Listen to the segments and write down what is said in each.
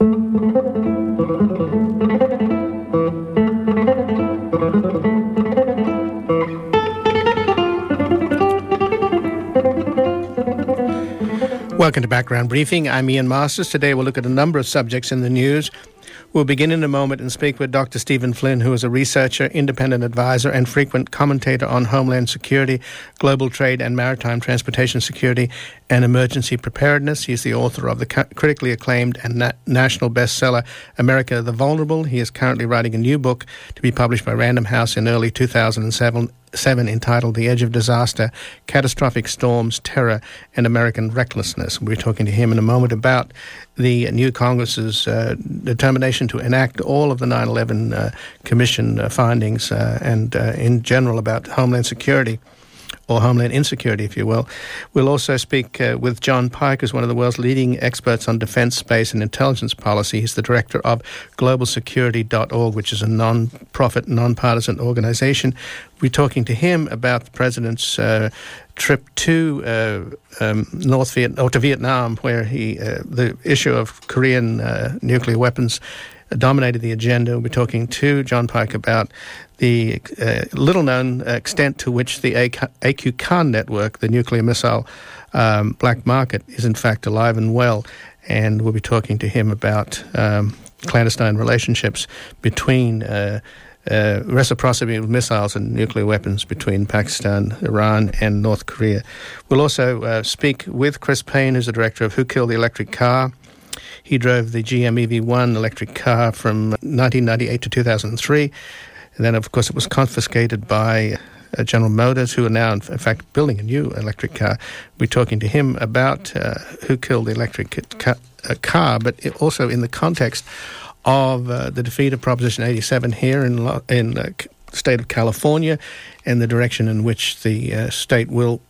Welcome to Background Briefing. I'm Ian Masters. Today we'll look at a number of subjects in the news. We'll begin in a moment and speak with Dr. Stephen Flynn, who is a researcher, independent advisor, and frequent commentator on homeland security, global trade and maritime transportation security, and emergency preparedness. He's the author of the critically acclaimed and national bestseller, America the Vulnerable. He is currently writing a new book to be published by Random House in early 2007 entitled The Edge of Disaster, Catastrophic Storms, Terror, and American Recklessness. We'll be talking to him in a moment about the new Congress's determination to enact all of the 9/11 Commission findings and in general about Homeland Security, or Homeland Insecurity, if you will. We'll also speak with John Pike, who's one of the world's leading experts on defense, space, and intelligence policy. He's the director of globalsecurity.org, which is a non-profit, non-partisan organization. We're talking to him about the president's trip to Vietnam, where the issue of Korean nuclear weapons dominated the agenda. We'll be talking to John Pike about the little-known extent to which the AQ-Khan network, the nuclear missile black market, is in fact alive and well. And we'll be talking to him about clandestine relationships between reciprocity of missiles and nuclear weapons between Pakistan, Iran, and North Korea. We'll also speak with Chris Payne, who's the director of Who Killed the Electric Car. He drove the GM EV1 electric car from 1998 to 2003. And then, of course, it was confiscated by General Motors, who are now, in fact, building a new electric car. We're talking to him about who killed the electric car, but also in the context of the defeat of Proposition 87 here in the state of California, and the direction in which the state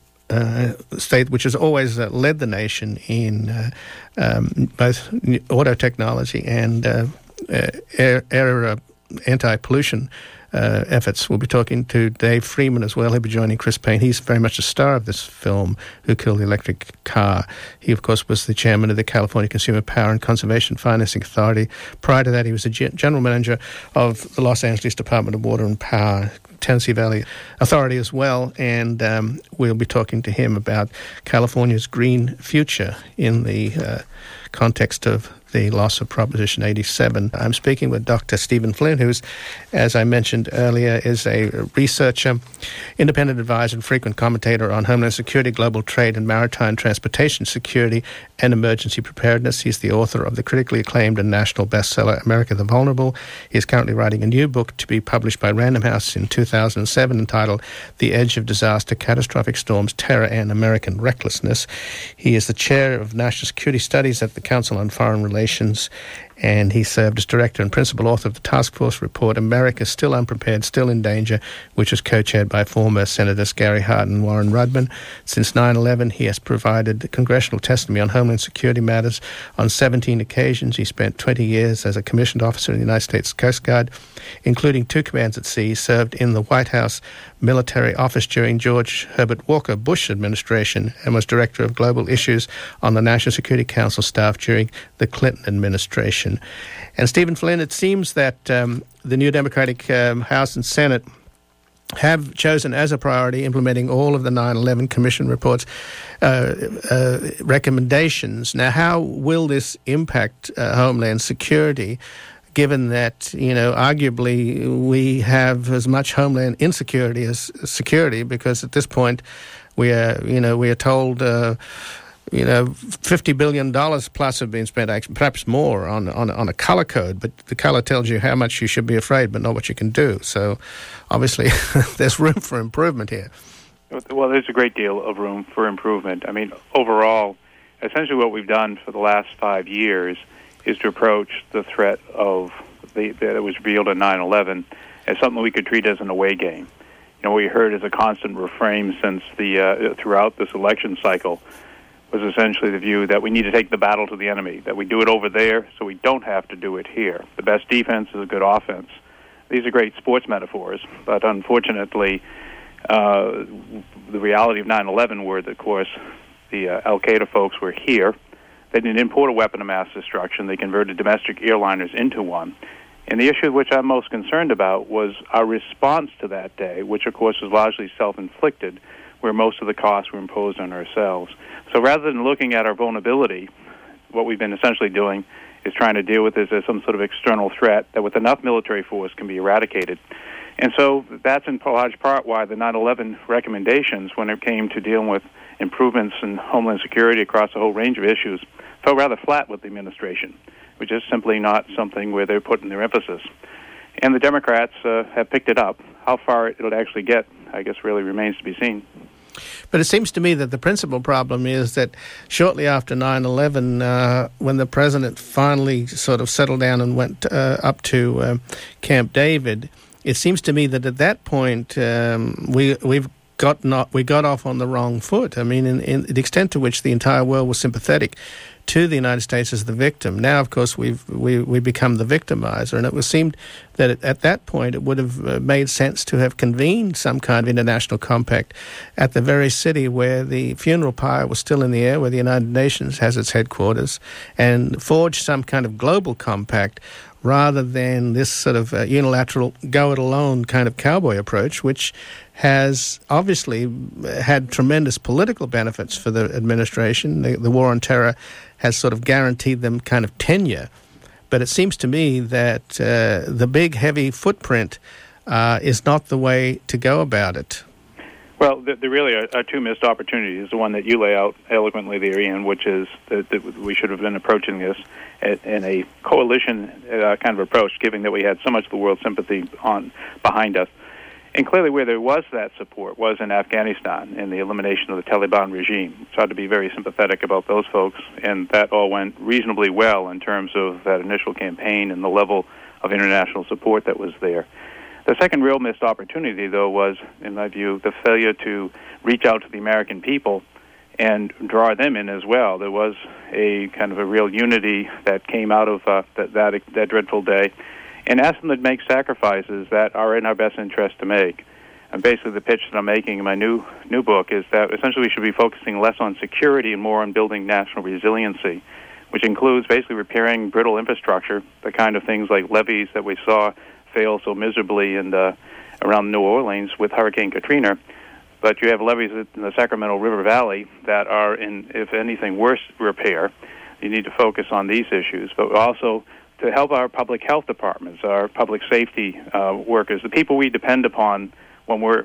which has always led the nation in both auto technology and air anti-pollution efforts. We'll be talking to Dave Freeman as well. He'll be joining Chris Payne. He's very much the star of this film, Who Killed the Electric Car. He, of course, was the chairman of the California Consumer Power and Conservation Financing Authority. Prior to that, he was the general manager of the Los Angeles Department of Water and Power, Tennessee Valley Authority as well, and we'll be talking to him about California's green future in the context of the loss of Proposition 87. I'm speaking with Dr. Stephen Flynn, who's, as I mentioned earlier, is a researcher, independent advisor, and frequent commentator on homeland security, global trade, and maritime transportation security and emergency preparedness. He's the author of the critically acclaimed and national bestseller, America the Vulnerable. He is currently writing a new book to be published by Random House in 2007 entitled The Edge of Disaster, Catastrophic Storms, Terror, and American Recklessness. He is the chair of National Security Studies at the Council on Foreign Relations, and he served as director and principal author of the task force report America Still Unprepared, Still in Danger, which was co-chaired by former Senators Gary Hart and Warren Rudman. Since 9/11, he has provided congressional testimony on homeland security matters on 17 occasions. He spent 20 years as a commissioned officer in the United States Coast Guard, including 2 commands at sea. He served in the White House Military Office during George Herbert Walker Bush administration and was director of global issues on the National Security Council staff during the Clinton administration. And Stephen Flynn, it seems that the new Democratic House and Senate have chosen as a priority implementing all of the 9/11 Commission reports recommendations. Now, how will this impact Homeland Security, given that, arguably we have as much Homeland insecurity as security, because at this point we are told $50 billion plus have been spent, perhaps more, on a color code, but the color tells you how much you should be afraid, but not what you can do. So obviously there's room for improvement here. Well, there's a great deal of room for improvement. I mean, overall, essentially what we've done for the last 5 years is to approach the threat that was revealed in 9/11 as something we could treat as an away game. What we heard as a constant refrain since throughout this election cycle was essentially the view that we need to take the battle to the enemy, that we do it over there so we don't have to do it here. The best defense is a good offense. These are great sports metaphors, but unfortunately, the reality of 9/11 were that, of course, the Al-Qaeda folks were here. They didn't import a weapon of mass destruction. They converted domestic airliners into one. And the issue which I'm most concerned about was our response to that day, which, of course, was largely self-inflicted, where most of the costs were imposed on ourselves. So rather than looking at our vulnerability, what we've been essentially doing is trying to deal with this as some sort of external threat that with enough military force can be eradicated. And so that's in large part why the 9/11 recommendations, when it came to dealing with improvements in homeland security across a whole range of issues, fell rather flat with the administration, which is simply not something where they're putting their emphasis. And the Democrats have picked it up. How far it'll actually get, I guess, really remains to be seen. But it seems to me that the principal problem is that shortly after 9/11, when the president finally sort of settled down and went up to Camp David, it seems to me that at that point we got off on the wrong foot. I mean, in the extent to which the entire world was sympathetic to the United States as the victim. Now, of course, we become the victimizer, and it seemed that at that point it would have made sense to have convened some kind of international compact at the very city where the funeral pyre was still in the air, where the United Nations has its headquarters, and forge some kind of global compact rather than this sort of unilateral go-it-alone kind of cowboy approach, which has obviously had tremendous political benefits for the administration. The war on terror has sort of guaranteed them kind of tenure. But it seems to me that the big, heavy footprint is not the way to go about it. Well, there really are two missed opportunities. The one that you lay out eloquently there, Ian, which is that we should have been approaching this in a coalition kind of approach, given that we had so much of the world's sympathy behind us. And clearly where there was that support was in Afghanistan and the elimination of the Taliban regime. So I had to be very sympathetic about those folks, and that all went reasonably well in terms of that initial campaign and the level of international support that was there. The second real missed opportunity, though, was, in my view, the failure to reach out to the American people and draw them in as well. There was a kind of a real unity that came out of that dreadful day, and ask them to make sacrifices that are in our best interest to make. And basically the pitch that I'm making in my new book is that essentially we should be focusing less on security and more on building national resiliency, which includes basically repairing brittle infrastructure, the kind of things like levees that we saw fail so miserably around New Orleans with Hurricane Katrina. But you have levees in the Sacramento River Valley that are in, if anything, worse repair. You need to focus on these issues, but also to help our public health departments, our public safety workers, the people we depend upon when we're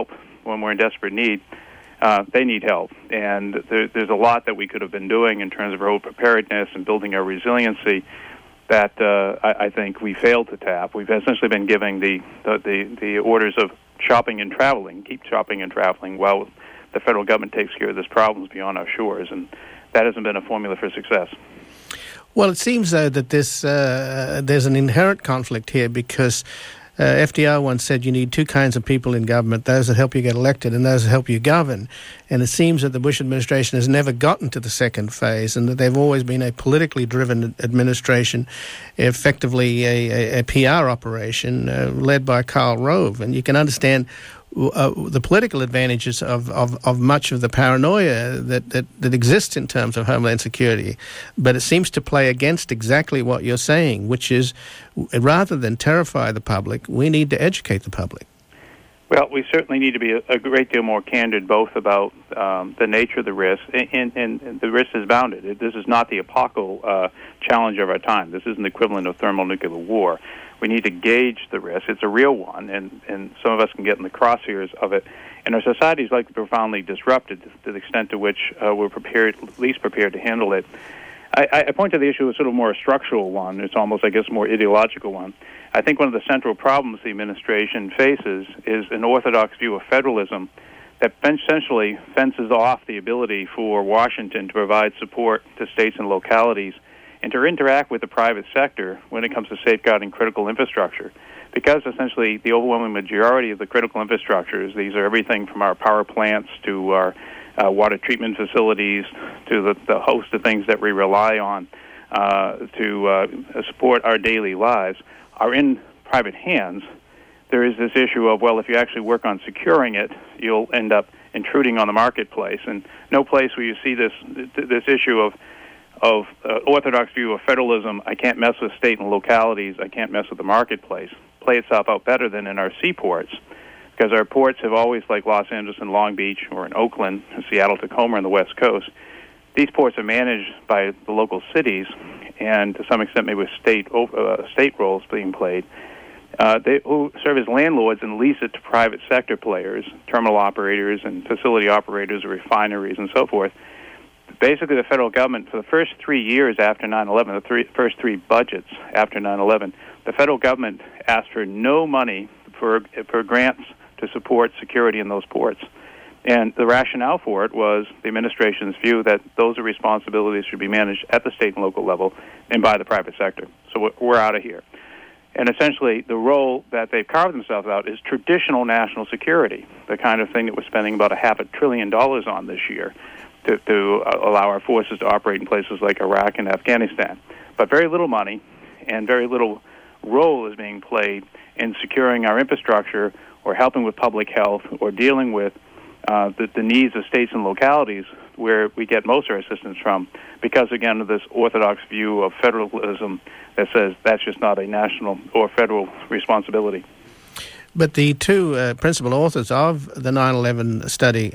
in desperate need. They need help, and there's a lot that we could have been doing in terms of our preparedness and building our resiliency that I think we failed to tap. We've essentially been giving the orders of shopping and traveling, keep shopping and traveling, while the federal government takes care of these problems beyond our shores, and that hasn't been a formula for success. Well, it seems, though, that there's an inherent conflict here because FDR once said you need two kinds of people in government, those that help you get elected and those that help you govern. And it seems that the Bush administration has never gotten to the second phase and that they've always been a politically driven administration, effectively a PR operation led by Karl Rove. And you can understand the political advantages of much of the paranoia that exists in terms of homeland security. But it seems to play against exactly what you're saying, which is rather than terrify the public, we need to educate the public. Well, we certainly need to be a great deal more candid both about the nature of the risk, and the risk is bounded. This is not the apocalyptic challenge of our time. This isn't the equivalent of thermonuclear war. We need to gauge the risk. It's a real one, and some of us can get in the crosshairs of it. And our society is likely profoundly disrupted to the extent to which we're at least prepared to handle it. I point to the issue as sort of more a structural one. It's almost, I guess, a more ideological one. I think one of the central problems the administration faces is an orthodox view of federalism that essentially fences off the ability for Washington to provide support to states and localities and to interact with the private sector when it comes to safeguarding critical infrastructure. Because essentially the overwhelming majority of the critical infrastructures, these are everything from our power plants to our water treatment facilities to the host of things that we rely on to support our daily lives, are in private hands. There is this issue of, well, if you actually work on securing it, you'll end up intruding on the marketplace. And no place where you see this issue of of orthodox view of federalism. I can't mess with state and localities. I can't mess with the marketplace. Play itself out better than in our seaports, because our ports have always, like Los Angeles and Long Beach, or in Oakland, Seattle, Tacoma, on the West Coast, these ports are managed by the local cities, and to some extent maybe with state roles being played, who serve as landlords and lease it to private sector players, terminal operators and facility operators of refineries and so forth. Basically, the federal government, for the first 3 years after 9/11, first three budgets after 9/11, the federal government asked for no money for grants to support security in those ports. And the rationale for it was the administration's view that those responsibilities should be managed at the state and local level and by the private sector. So we're out of here. And essentially, the role that they've carved themselves out is traditional national security, the kind of thing that we're spending about $500 billion on this year to allow our forces to operate in places like Iraq and Afghanistan. But very little money and very little role is being played in securing our infrastructure or helping with public health or dealing with the needs of states and localities where we get most of our assistance from, because, again, of this orthodox view of federalism that says that's just not a national or federal responsibility. But the two principal authors of the 9/11 study,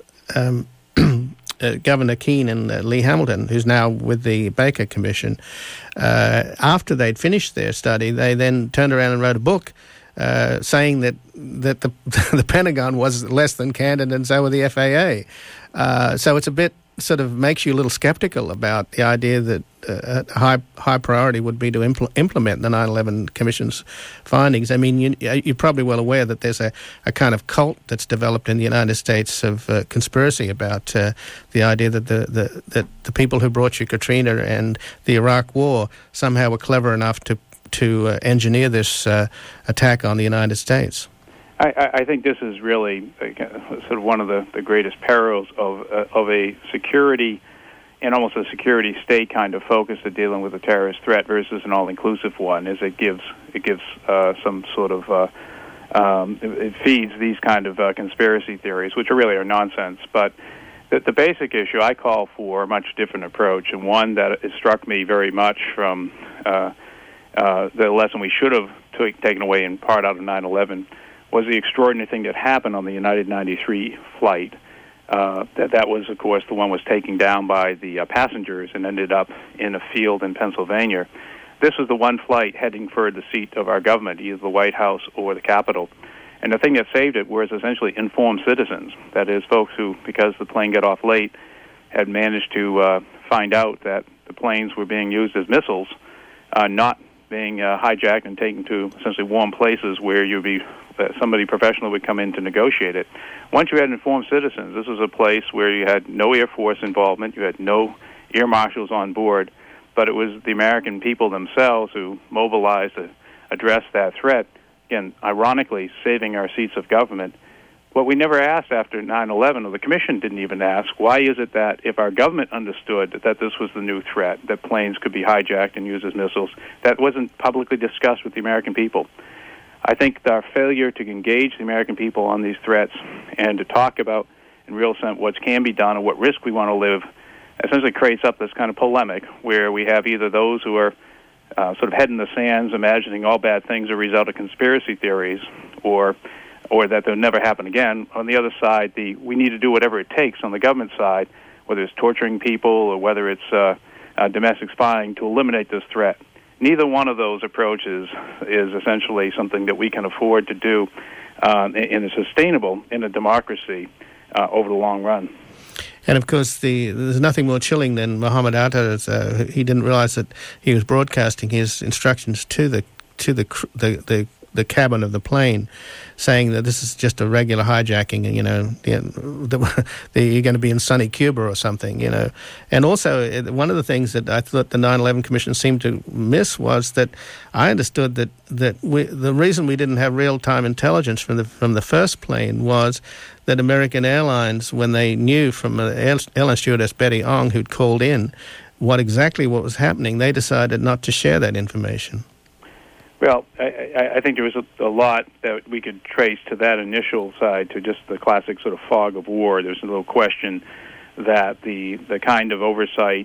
Governor Keene and Lee Hamilton, who's now with the Baker Commission, after they'd finished their study, they then turned around and wrote a book saying that the Pentagon was less than candid, and so were the FAA. So it's a bit sort of makes you a little skeptical about the idea that high priority would be to implement the 9/11 Commission's findings. I mean, you're probably well aware that there's a kind of cult that's developed in the United States of conspiracy about the idea that the people who brought you Katrina and the Iraq War somehow were clever enough to engineer this attack on the United States. I think this is really sort of one of the greatest perils of a security and almost a security state kind of focus to dealing with a terrorist threat versus an all-inclusive one. Is it gives some sort of it feeds these kind of conspiracy theories, which really are nonsense. But the basic issue, I call for a much different approach, and one that has struck me very much from the lesson we should have taken away in part out of 9/11 was the extraordinary thing that happened on the United 93 flight. That was, of course, the one was taken down by the passengers and ended up in a field in Pennsylvania. This was the one flight heading for the seat of our government, either the White House or the Capitol. And the thing that saved it was essentially informed citizens. That is, folks who, because the plane got off late, had managed to find out that the planes were being used as missiles, not being hijacked and taken to essentially warm places where you'd be somebody professional would come in to negotiate it. Once you had informed citizens, this was a place where you had no Air Force involvement, you had no air marshals on board, but it was the American people themselves who mobilized to address that threat, again, ironically, saving our seats of government. What we never asked after 9/11, or the Commission didn't even ask, why is it that if our government understood that this was the new threat, that planes could be hijacked and used as missiles, that wasn't publicly discussed with the American people? I think our failure to engage the American people on these threats and to talk about, in real sense, what can be done and what risk we want to live essentially creates up this kind of polemic where we have either those who are sort of head in the sands, imagining all bad things are a result of conspiracy theories, or that they'll never happen again. On the other side, we need to do whatever it takes on the government side, whether it's torturing people or whether it's domestic spying, to eliminate this threat. Neither one of those approaches is essentially something that we can afford to do in a sustainable in a democracy over the long run. And of course, there's nothing more chilling than Mohammed Atta's. He didn't realize that he was broadcasting his instructions to the cabin of the plane, saying that this is just a regular hijacking, and you're going to be in sunny Cuba or something, And also, one of the things that I thought the 9/11 Commission seemed to miss was that I understood that the reason we didn't have real-time intelligence from the first plane was that American Airlines, when they knew from airline stewardess Betty Ong, who'd called in, what was happening, they decided not to share that information. Well, I think there was a lot that we could trace to that initial side, to just the classic sort of fog of war. There's no question that the kind of oversight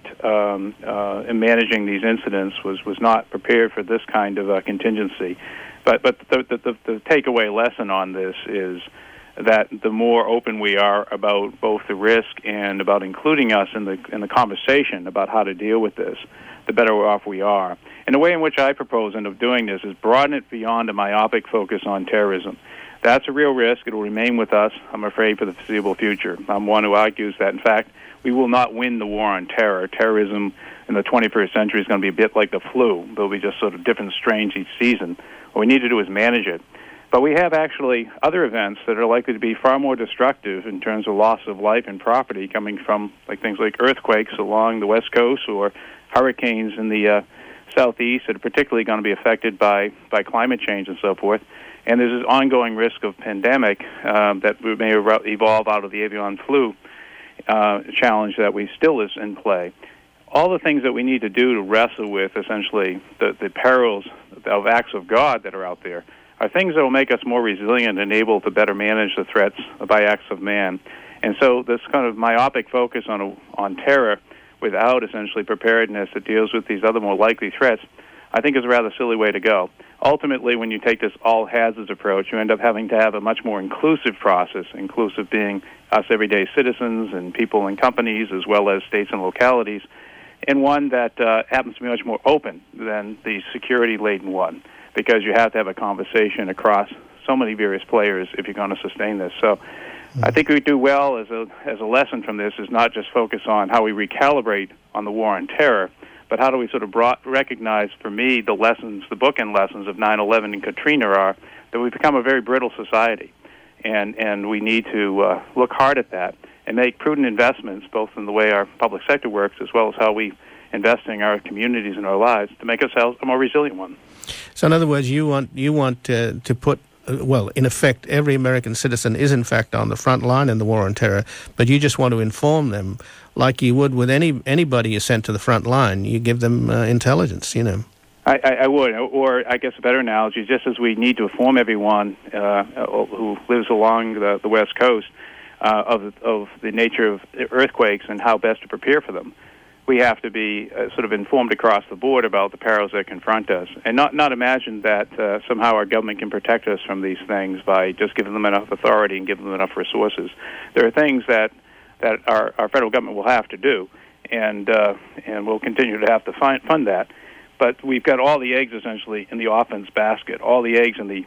in managing these incidents was not prepared for this kind of contingency. But the takeaway lesson on this is that the more open we are about both the risk and about including us in the conversation about how to deal with this, the better off we are. And the way in which I propose of doing this is broaden it beyond a myopic focus on terrorism. That's a real risk. It will remain with us, I'm afraid, for the foreseeable future. I'm one who argues that, in fact, we will not win the war on terror. Terrorism in the 21st century is going to be a bit like the flu. There'll be just sort of different strains each season. What we need to do is manage it. But we have actually other events that are likely to be far more destructive in terms of loss of life and property coming from things like earthquakes along the West Coast or hurricanes in the southeast that are particularly going to be affected by climate change and so forth. And there's this ongoing risk of pandemic that may evolve out of the avian flu challenge that still is in play. All the things that we need to do to wrestle with, essentially, the perils of acts of God that are out there are things that will make us more resilient and able to better manage the threats by acts of man. And so this kind of myopic focus on terror without essentially preparedness that deals with these other more likely threats, I think is a rather silly way to go. Ultimately, when you take this all-hazards approach, you end up having to have a much more inclusive process, inclusive being us everyday citizens and people and companies as well as states and localities, and one that happens to be much more open than the security-laden one, because you have to have a conversation across so many various players if you're going to sustain this. So I think we do well as a lesson from this is not just focus on how we recalibrate on the war on terror, but how do we sort of recognize, for me, the lessons, the bookend lessons of 9/11 and Katrina are that we've become a very brittle society, and we need to look hard at that and make prudent investments, both in the way our public sector works as well as how we invest in our communities and our lives to make ourselves a more resilient one. So in other words, you want to put, well, in effect, every American citizen is in fact on the front line in the war on terror, but you just want to inform them like you would with anybody you sent to the front line. You give them intelligence, I would, or I guess a better analogy, just as we need to inform everyone who lives along the West Coast of the nature of earthquakes and how best to prepare for them. We have to be sort of informed across the board about the perils that confront us, and not imagine that somehow our government can protect us from these things by just giving them enough authority and giving them enough resources. There are things that our federal government will have to do, and we'll continue to have to fund that. But we've got all the eggs essentially in the offense basket, all the eggs in the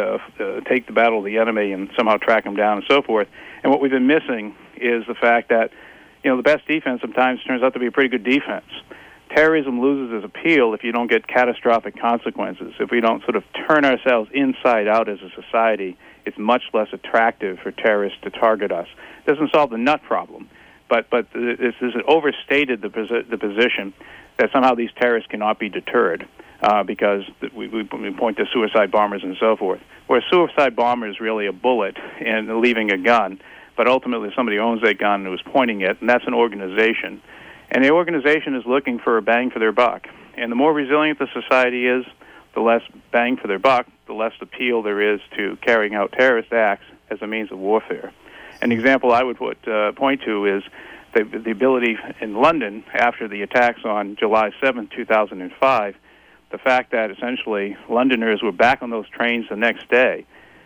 take the battle of the enemy and somehow track them down and so forth. And what we've been missing is the fact that the best defense sometimes turns out to be a pretty good defense. Terrorism loses its appeal if you don't get catastrophic consequences. If we don't sort of turn ourselves inside out as a society, it's much less attractive for terrorists to target us. It doesn't solve the nut problem, but this is overstated the position that somehow these terrorists cannot be deterred because we point to suicide bombers and so forth. Where a suicide bomber is really a bullet and leaving a gun, but ultimately somebody owns that gun and is pointing it, and that's an organization. And the organization is looking for a bang for their buck. And the more resilient the society is, the less bang for their buck, the less appeal there is to carrying out terrorist acts as a means of warfare. An example I would point to is the ability in London, after the attacks on July 7, 2005, the fact that essentially Londoners were back on those trains the next day,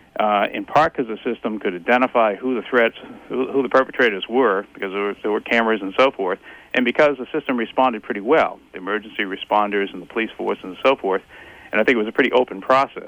in part because the system could identify who the perpetrators were, because there were cameras and so forth, and because the system responded pretty well, the emergency responders and the police force and so forth, and I think it was a pretty open process.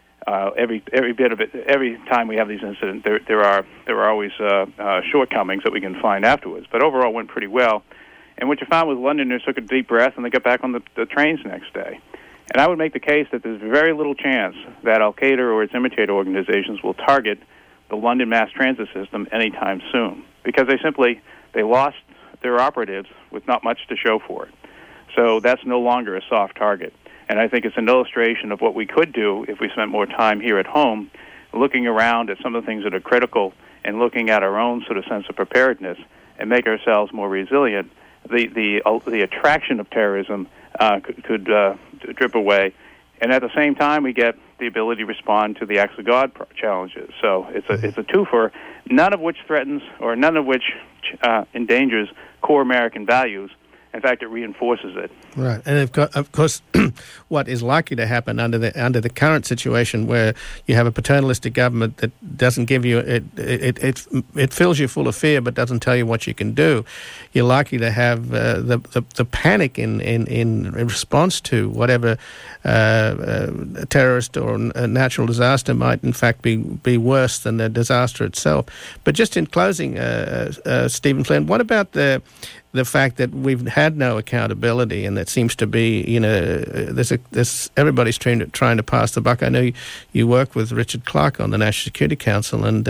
Every bit of it, every time we have these incidents, there are always shortcomings that we can find afterwards, but overall it went pretty well. And what you found was Londoners took a deep breath and they got back on the trains the next day. And I would make the case that there's very little chance that Al-Qaeda or its imitator organizations will target the London mass transit system anytime soon, because they lost their operatives with not much to show for it. So that's no longer a soft target. And I think it's an illustration of what we could do if we spent more time here at home looking around at some of the things that are critical and looking at our own sort of sense of preparedness and make ourselves more resilient. The attraction of terrorism could drip away, And at the same time, we get the ability to respond to the acts of God challenges. So it's a twofer, none of which threatens or none of which endangers core American values. In fact, it reinforces it. Right, and of course, what is likely to happen under the current situation, where you have a paternalistic government that doesn't give you it fills you full of fear, but doesn't tell you what you can do. You're likely to have the panic in response to whatever terrorist or a natural disaster might in fact be worse than the disaster itself. But just in closing, Stephen Flynn, what about the fact that we've had no accountability, and that seems to be, there's everybody's trying to pass the buck. I know you work with Richard Clarke on the National Security Council, and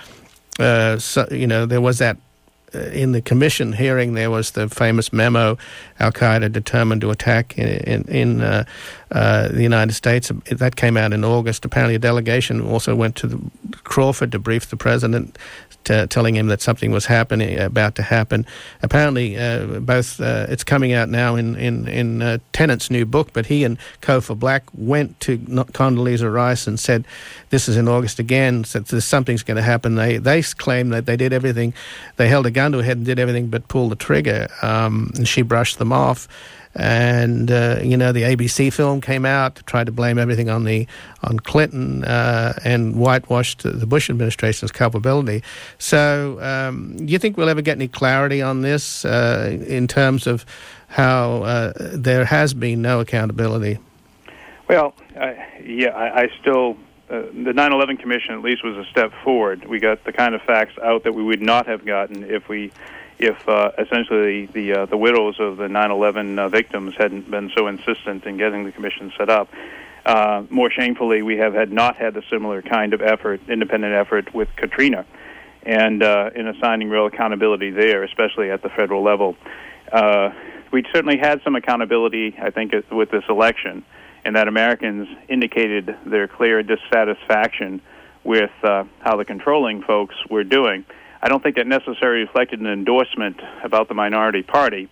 so there was that in the commission hearing. There was the famous memo, Al Qaeda determined to attack in the United States. That came out in August. Apparently, a delegation also went to Crawford to brief the president, telling him that something was about to happen. Apparently, it's coming out now in Tennant's new book, but he and Kofor Black went to Condoleezza Rice and said, this is in August again, said something's going to happen. They claim that they did everything, they held a gun to her head and did everything but pull the trigger, and she brushed them off. And the ABC film came out to try to blame everything on Clinton and whitewashed the Bush administration's culpability. So, do you think we'll ever get any clarity on this in terms of how there has been no accountability? Well, I still. The 9/11 Commission at least was a step forward. We got the kind of facts out that we would not have gotten if essentially the widows of the 9/11 victims hadn't been so insistent in getting the commission set up. More shamefully, we have not had a similar kind of independent effort with Katrina, and in assigning real accountability there, especially at the federal level. We certainly had some accountability, I think, with this election, and that Americans indicated their clear dissatisfaction with how the controlling folks were doing. I don't think that necessarily reflected an endorsement about the minority party,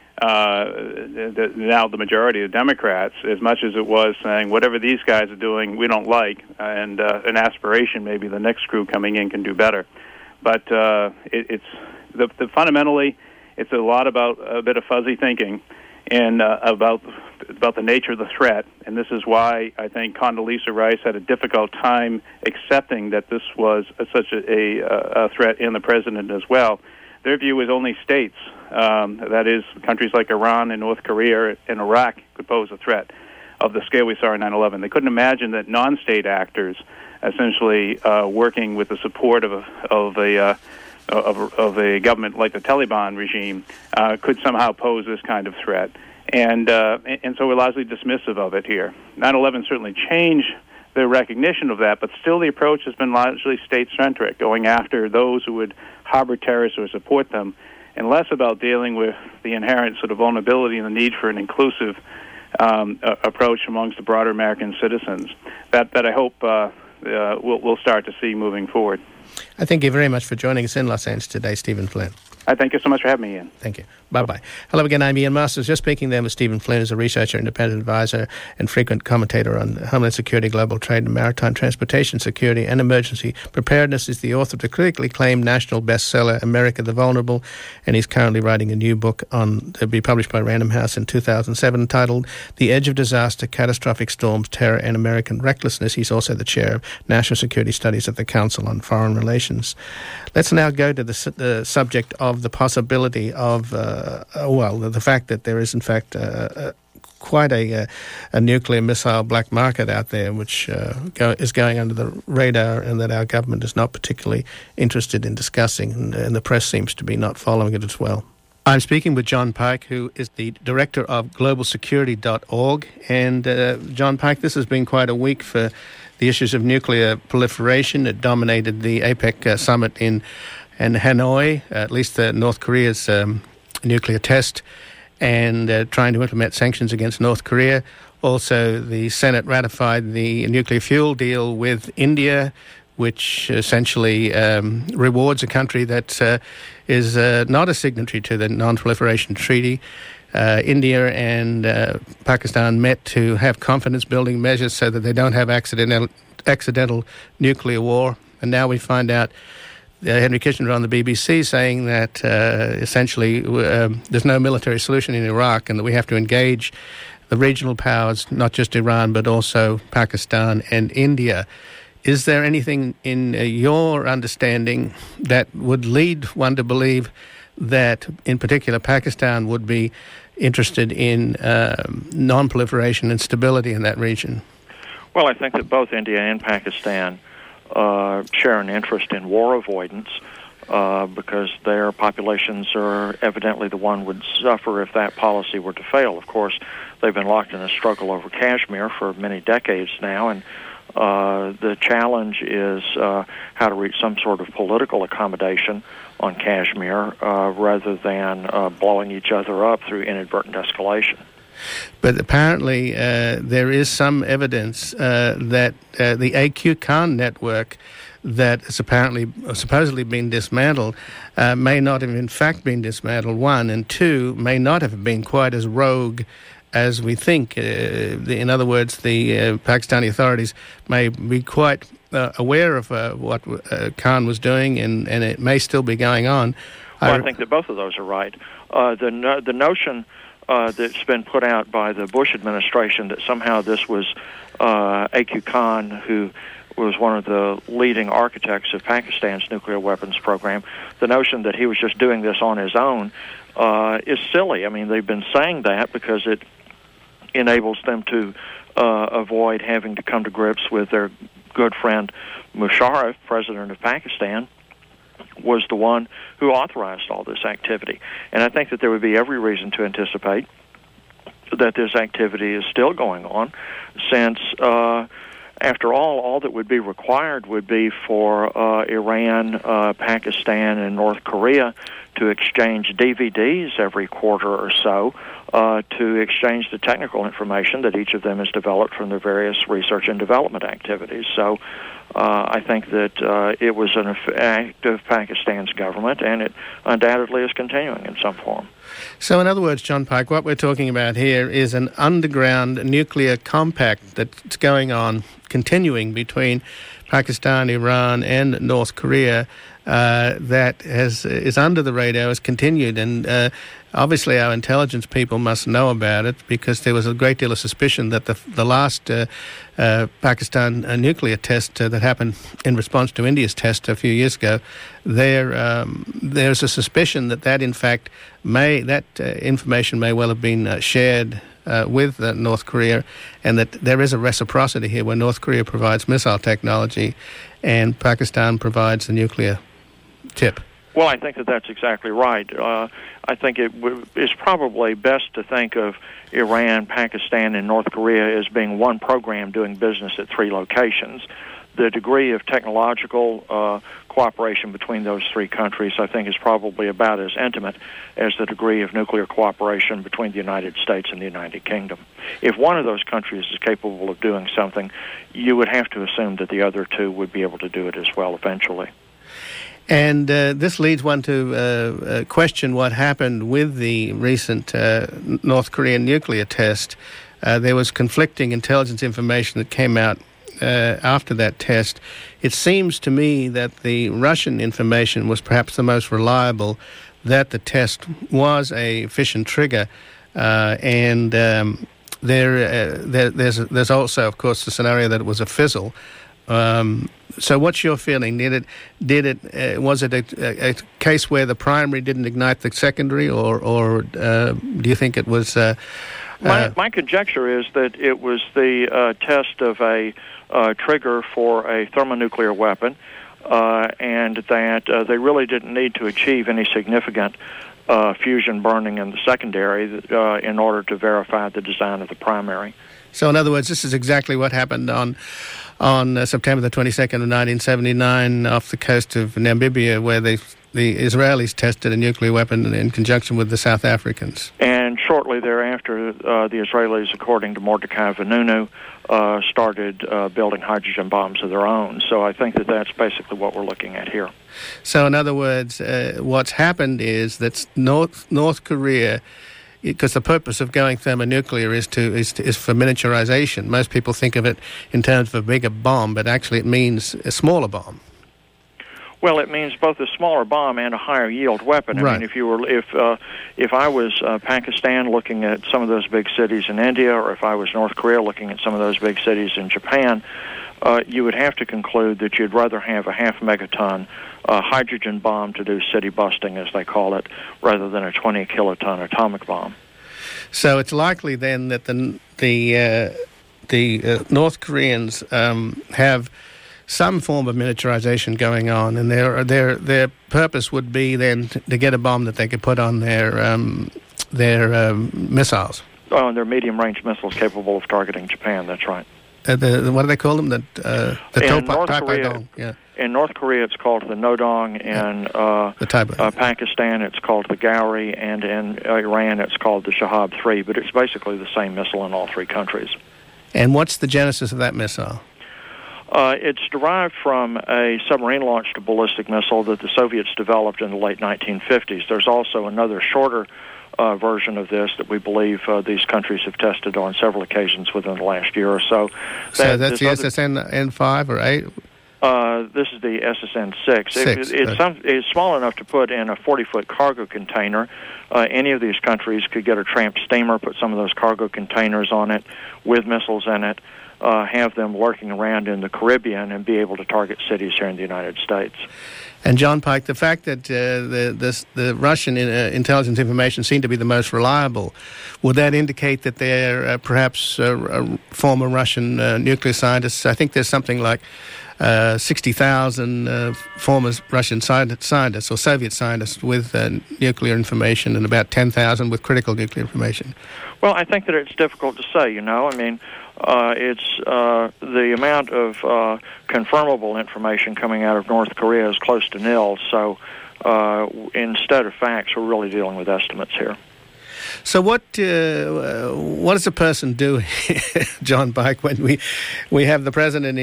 now the majority of Democrats, as much as it was saying whatever these guys are doing we don't like, and an aspiration maybe the next crew coming in can do better. But fundamentally it's a lot about a bit of fuzzy thinking and about the nature of the threat, and this is why I think Condoleezza Rice had a difficult time accepting that this was such a threat in the president as well. Their view is only states, that is, countries like Iran and North Korea and Iraq could pose a threat of the scale we saw in 9/11. They couldn't imagine that non-state actors, essentially working with the support of a government like the Taliban regime, could somehow pose this kind of threat. And so we're largely dismissive of it here. 9/11 certainly changed the recognition of that, but still the approach has been largely state-centric, going after those who would harbor terrorists or support them, and less about dealing with the inherent sort of vulnerability and the need for an inclusive approach amongst the broader American citizens. That I hope we'll start to see moving forward. I thank you very much for joining us in Los Angeles today, Stephen Flynn. I thank you so much for having me, Ian. Thank you. Bye-bye. Hello again, I'm Ian Masters. Just speaking there with Stephen Flynn, as a researcher, independent advisor, and frequent commentator on Homeland Security, global trade, and maritime transportation security and emergency preparedness. Is the author of the critically acclaimed national bestseller, America the Vulnerable, and he's currently writing a new book to be published by Random House in 2007, entitled The Edge of Disaster, Catastrophic Storms, Terror, and American Recklessness. He's also the chair of National Security Studies at the Council on Foreign Relations. Let's now go to the subject of the possibility of, the fact that there is, in fact, quite a nuclear missile black market out there, which is going under the radar, and that our government is not particularly interested in discussing, and the press seems to be not following it as well. I'm speaking with John Pike, who is the director of globalsecurity.org. And John Pike, this has been quite a week for the issues of nuclear proliferation. It dominated the APEC summit in Hanoi, at least North Korea's nuclear test, and trying to implement sanctions against North Korea. Also, the Senate ratified the nuclear fuel deal with India, which essentially rewards a country that is not a signatory to the Non-Proliferation Treaty. India and Pakistan met to have confidence-building measures so that they don't have accidental nuclear war. And now we find out Henry Kissinger on the BBC saying that essentially there's no military solution in Iraq and that we have to engage the regional powers, not just Iran, but also Pakistan and India. Is there anything in your understanding that would lead one to believe that, in particular, Pakistan would be interested in non-proliferation and stability in that region? Well, I think that both India and Pakistan share an interest in war avoidance because their populations are evidently the one would suffer if that policy were to fail. Of course, they've been locked in a struggle over Kashmir for many decades now, and the challenge is how to reach some sort of political accommodation on Kashmir rather than blowing each other up through inadvertent escalation. But apparently there is some evidence that the AQ Khan network that has supposedly been dismantled may not have in fact been dismantled, one, and two, may not have been quite as rogue as we think. In other words, the Pakistani authorities may be quite aware of what Khan was doing, and it may still be going on. Well, I think that both of those are right. The notion that's been put out by the Bush administration that somehow this was AQ Khan, who was one of the leading architects of Pakistan's nuclear weapons program, the notion that he was just doing this on his own is silly. I mean, they've been saying that because it enables them to avoid having to come to grips with their good friend Musharraf, president of Pakistan, was the one who authorized all this activity. And I think that there would be every reason to anticipate that this activity is still going on, since, after all that would be required would be for Iran, Pakistan, and North Korea to exchange DVDs every quarter or so to exchange the technical information that each of them has developed from their various research and development activities. So I think that it was an act of Pakistan's government, and it undoubtedly is continuing in some form. So in other words, John Pike, what we're talking about here is an underground nuclear compact that's going on, continuing between Pakistan, Iran, and North Korea that is under the radar, has continued, and obviously our intelligence people must know about it, because there was a great deal of suspicion that the last Pakistan nuclear test that happened in response to India's test a few years ago, there's a suspicion that in fact information may well have been shared with North Korea, and that there is a reciprocity here where North Korea provides missile technology and Pakistan provides the nuclear tip. Well, I think that that's exactly right. I think it is probably best to think of Iran, Pakistan, and North Korea as being one program doing business at three locations. The degree of technological cooperation between those three countries, I think, is probably about as intimate as the degree of nuclear cooperation between the United States and the United Kingdom. If one of those countries is capable of doing something, you would have to assume that the other two would be able to do it as well eventually. And this leads one to question what happened with the recent North Korean nuclear test. There was conflicting intelligence information that came out after that test. It seems to me that the Russian information was perhaps the most reliable, that the test was a fission trigger, and there's also, of course, the scenario that it was a fizzle. So what's your feeling? Was it a case where the primary didn't ignite the secondary, or do you think it was... My conjecture is that it was the test of a trigger for a thermonuclear weapon, and that they really didn't need to achieve any significant fusion burning in the secondary in order to verify the design of the primary. So in other words, this is exactly what happened on September the 22nd of 1979 off the coast of Namibia, where the Israelis tested a nuclear weapon in conjunction with the South Africans. And shortly thereafter, the Israelis, according to Mordecai Vanunu, started building hydrogen bombs of their own. So I think that that's basically what we're looking at here. So in other words, what's happened is that North Korea because the purpose of going thermonuclear is for miniaturization. Most people think of it in terms of a bigger bomb, but actually it means a smaller bomb. Well, it means both a smaller bomb and a higher yield weapon. Right. I mean, if I was Pakistan looking at some of those big cities in India, or if I was North Korea looking at some of those big cities in Japan, you would have to conclude that you'd rather have a half megaton hydrogen bomb to do city busting, as they call it, rather than a 20 kiloton atomic bomb. So it's likely then that the North Koreans have some form of miniaturization going on, and their purpose would be then to get a bomb that they could put on their missiles. Oh, and they're medium-range missiles capable of targeting Japan. That's right. What do they call them? The Taepyeong. Yeah. In North Korea, it's called the Nodong. In the Pakistan, it's called the Gauri, and in Iran, it's called the Shahab-3. But it's basically the same missile in all three countries. And what's the genesis of that missile? It's derived from a submarine-launched ballistic missile that the Soviets developed in the late 1950s. There's also another shorter version of this that we believe these countries have tested on several occasions within the last year or so. So that's the SSN-5 or 8? This is the SSN-6. It's small enough to put in a 40-foot cargo container. Any of these countries could get a tramp steamer, put some of those cargo containers on it with missiles in it, have them lurking around in the Caribbean, and be able to target cities here in the United States. And John Pike, the fact that the Russian intelligence information seemed to be the most reliable, would that indicate that they're perhaps former Russian nuclear scientists? I think there's something like 60,000 former Russian scientists or Soviet scientists with nuclear information, and about 10,000 with critical nuclear information. Well, I think that it's difficult to say, I mean, it's the amount of confirmable information coming out of North Korea is close to nil, so instead of facts, we're really dealing with estimates here. So what does a person do, John Pike, when we have the president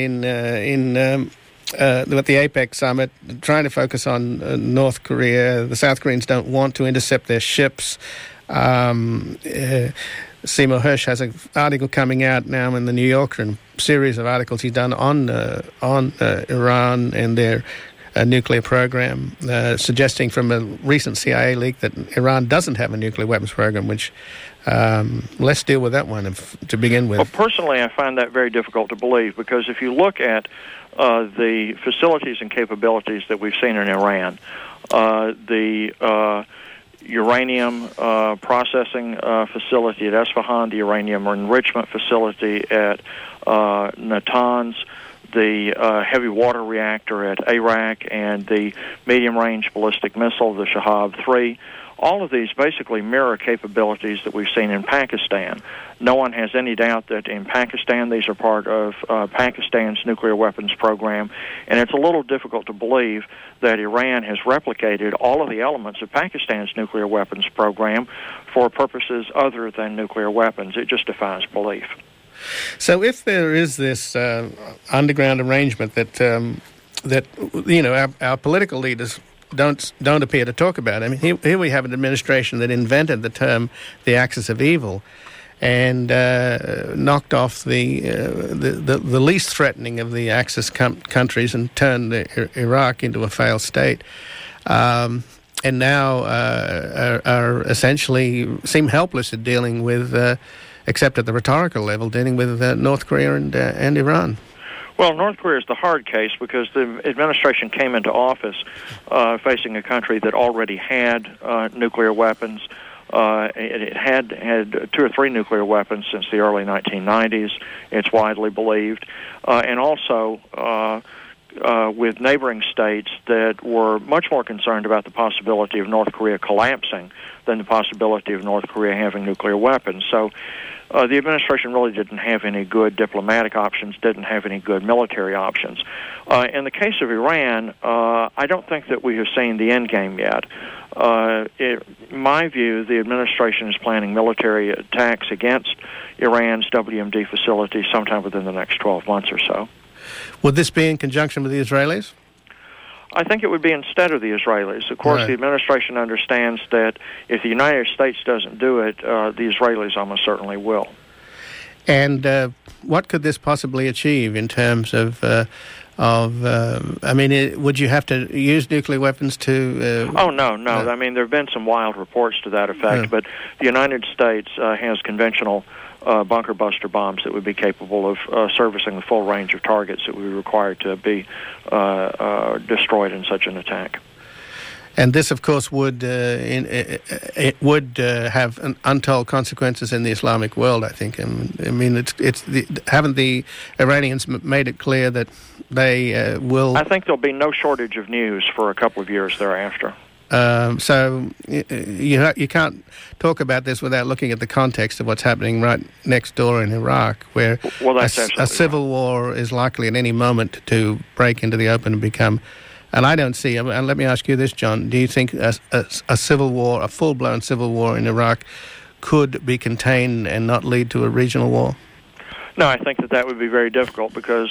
at the APEC summit trying to focus on North Korea? The South Koreans don't want to intercept their ships. Seymour Hersh has an article coming out now in the New Yorker, and a series of articles he's done on Iran and their nuclear program, suggesting from a recent CIA leak that Iran doesn't have a nuclear weapons program, which let's deal with that one to begin with. Well, personally, I find that very difficult to believe, because if you look at the facilities and capabilities that we've seen in Iran, the uranium processing facility at Esfahan, the uranium enrichment facility at Natanz, the heavy water reactor at Arak, and the medium-range ballistic missile, the Shahab-3. All of these basically mirror capabilities that we've seen in Pakistan. No one has any doubt that in Pakistan these are part of Pakistan's nuclear weapons program, and it's a little difficult to believe that Iran has replicated all of the elements of Pakistan's nuclear weapons program for purposes other than nuclear weapons. It just defies belief. So if there is this underground arrangement that our political leaders don't appear to talk about. I mean, here we have an administration that invented the term the axis of evil, and knocked off the least threatening of the Axis countries and turned Iraq into a failed state, and now are essentially seem helpless at dealing with, except at the rhetorical level, dealing with North Korea and Iran. Well, North Korea is the hard case because the administration came into office facing a country that already had nuclear weapons. It had 2 or 3 nuclear weapons since the early 1990s, it's widely believed, and also with neighboring states that were much more concerned about the possibility of North Korea collapsing than the possibility of North Korea having nuclear weapons. So the administration really didn't have any good diplomatic options, didn't have any good military options. In the case of Iran, I don't think that we have seen the end game yet. In my view, the administration is planning military attacks against Iran's WMD facility sometime within the next 12 months or so. Would this be in conjunction with the Israelis? I think it would be instead of the Israelis. Of course, Right. the administration understands that if the United States doesn't do it, the Israelis almost certainly will. And what could this possibly achieve in terms of would you have to use nuclear weapons to... No. I mean, there have been some wild reports to that effect, but the United States has conventional bunker buster bombs that would be capable of servicing the full range of targets that would be required to be destroyed in such an attack. And this, of course, would have untold consequences in the Islamic world, I think. Haven't the Iranians made it clear that they will... I think there'll be no shortage of news for a couple of years thereafter. So you can't talk about this without looking at the context of what's happening right next door in Iraq, where a civil war is likely at any moment to break into the open and become... And I don't see, and let me ask you this, John, do you think a civil war, a full-blown civil war in Iraq could be contained and not lead to a regional war? No, I think that would be very difficult because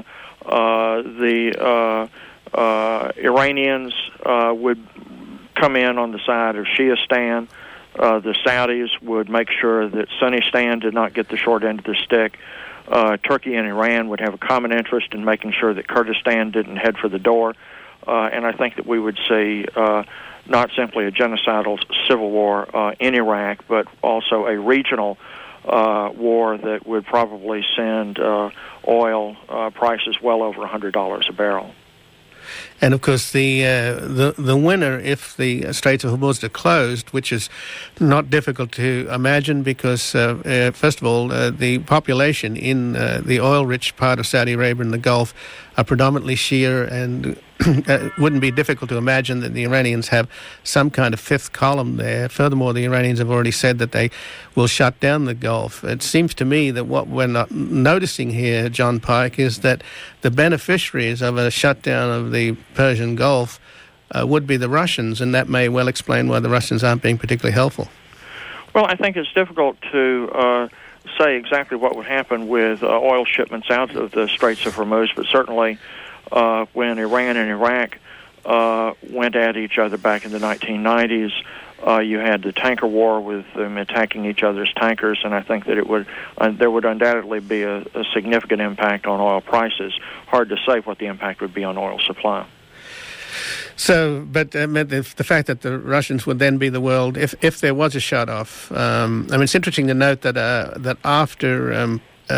the Iranians would come in on the side of Shiistan. The Saudis would make sure that Sunnistan did not get the short end of the stick. Turkey and Iran would have a common interest in making sure that Kurdistan didn't head for the door. And I think that we would see not simply a genocidal civil war in Iraq, but also a regional war that would probably send oil prices well over $100 a barrel. And of course, the winner, if the Straits of Hormuz are closed, which is not difficult to imagine, because first of all, the population in the oil-rich part of Saudi Arabia and the Gulf are predominantly Shia, and it wouldn't be difficult to imagine that the Iranians have some kind of fifth column there. Furthermore, the Iranians have already said that they will shut down the Gulf. It seems to me that what we're not noticing here, John Pike, is that the beneficiaries of a shutdown of the Persian Gulf would be the Russians, and that may well explain why the Russians aren't being particularly helpful. Well, I think it's difficult to say exactly what would happen with oil shipments out of the Straits of Hormuz, but certainly when Iran and Iraq went at each other back in the 1990s, you had the tanker war with them attacking each other's tankers, and I think that there would undoubtedly be a significant impact on oil prices. Hard to say what the impact would be on oil supply. So, but the fact that the Russians would then be the world, if there was a shut-off, it's interesting to note that after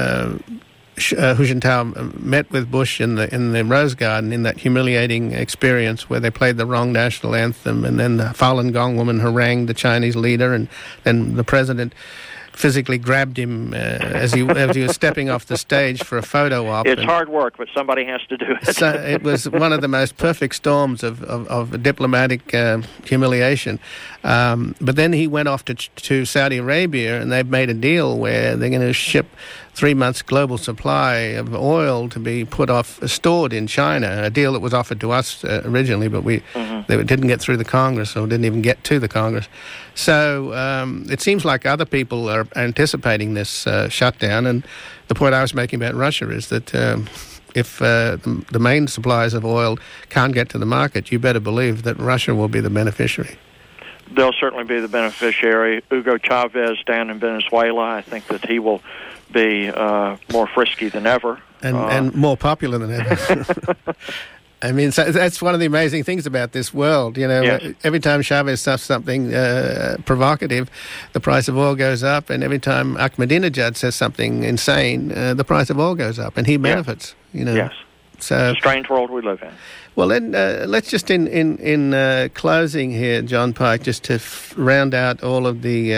Hu Jintao met with Bush in the Rose Garden in that humiliating experience where they played the wrong national anthem, and then the Falun Gong woman harangued the Chinese leader, and then the president physically grabbed him as he was stepping off the stage for a photo op. It's hard work, but somebody has to do it. So it was one of the most perfect storms of diplomatic humiliation. But then he went off to Saudi Arabia, and they've made a deal where they're going to ship 3 months' global supply of oil to be stored in China, a deal that was offered to us originally, but they didn't get through the Congress, or didn't even get to the Congress. So it seems like other people are anticipating this shutdown, and the point I was making about Russia is that if the main suppliers of oil can't get to the market, you better believe that Russia will be the beneficiary. They'll certainly be the beneficiary. Hugo Chavez down in Venezuela, I think that he will be more frisky than ever. And more popular than ever. I mean, so that's one of the amazing things about this world. You know, yes. Every time Chavez says something provocative, the price of oil goes up, and every time Ahmadinejad says something insane, the price of oil goes up, and he benefits. Yes. You know. Yes. So, it's a strange world we live in. Well, then let's just in closing here, John Pike, just to round out all of the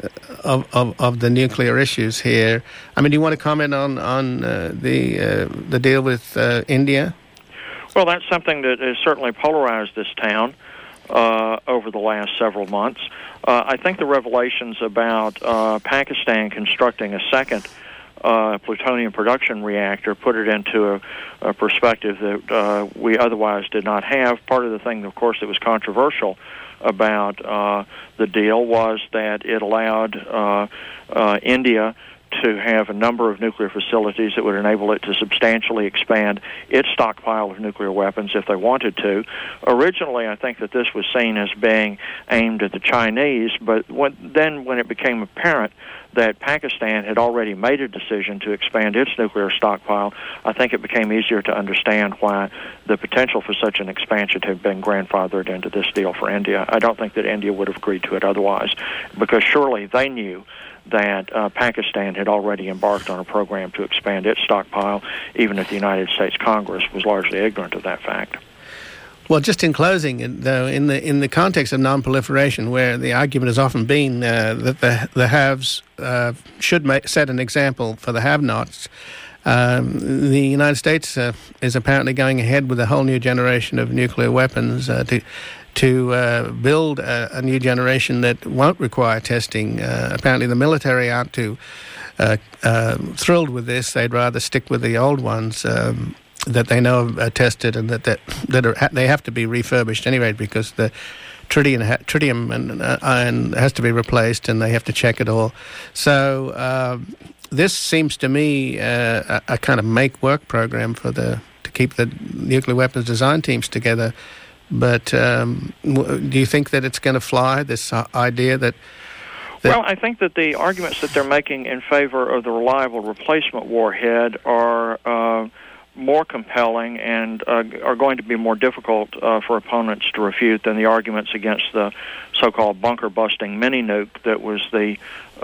of the nuclear issues here. I mean, do you want to comment on the deal with India? Well, that's something that has certainly polarized this town over the last several months. I think the revelations about Pakistan constructing a second plutonium production reactor put it into a perspective that we otherwise did not have. Part of the thing, of course, that was controversial about the deal was that it allowed India to have a number of nuclear facilities that would enable it to substantially expand its stockpile of nuclear weapons if they wanted to. Originally, I think that this was seen as being aimed at the Chinese, but when it became apparent that Pakistan had already made a decision to expand its nuclear stockpile, I think it became easier to understand why the potential for such an expansion had been grandfathered into this deal for India. I don't think that India would have agreed to it otherwise, because surely they knew that Pakistan had already embarked on a program to expand its stockpile, even if the United States Congress was largely ignorant of that fact. Well, just in closing, though, in the context of non-proliferation, where the argument has often been that the haves should set an example for the have-nots, the United States is apparently going ahead with a whole new generation of nuclear weapons to build a new generation that won't require testing. Apparently, the military aren't too thrilled with this. They'd rather stick with the old ones. That they know are tested and they have to be refurbished anyway, because the tritium and iron has to be replaced and they have to check it all. So this seems to me a kind of make-work program to keep the nuclear weapons design teams together. But do you think that it's going to fly, this idea that... Well, I think that the arguments that they're making in favor of the reliable replacement warhead are more compelling and are going to be more difficult for opponents to refute than the arguments against the so-called bunker-busting mini-nuke that was the